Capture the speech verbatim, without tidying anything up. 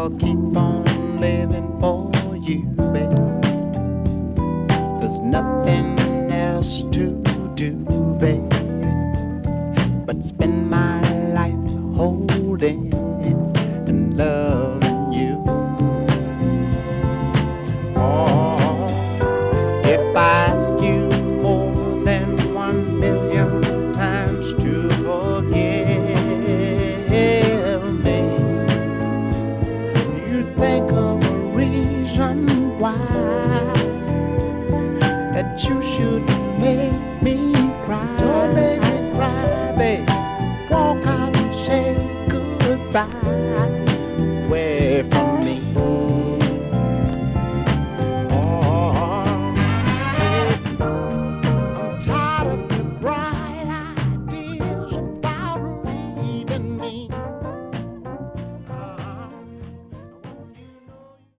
I'll keep on living for you, babe. There's nothing else to do, babe, but spend my life holding and loving you. Oh, if I ask you more than one million times to forgive me, you think of a reason why that you should make me cry. Don't make me cry, babe. Walk out and say goodbye away from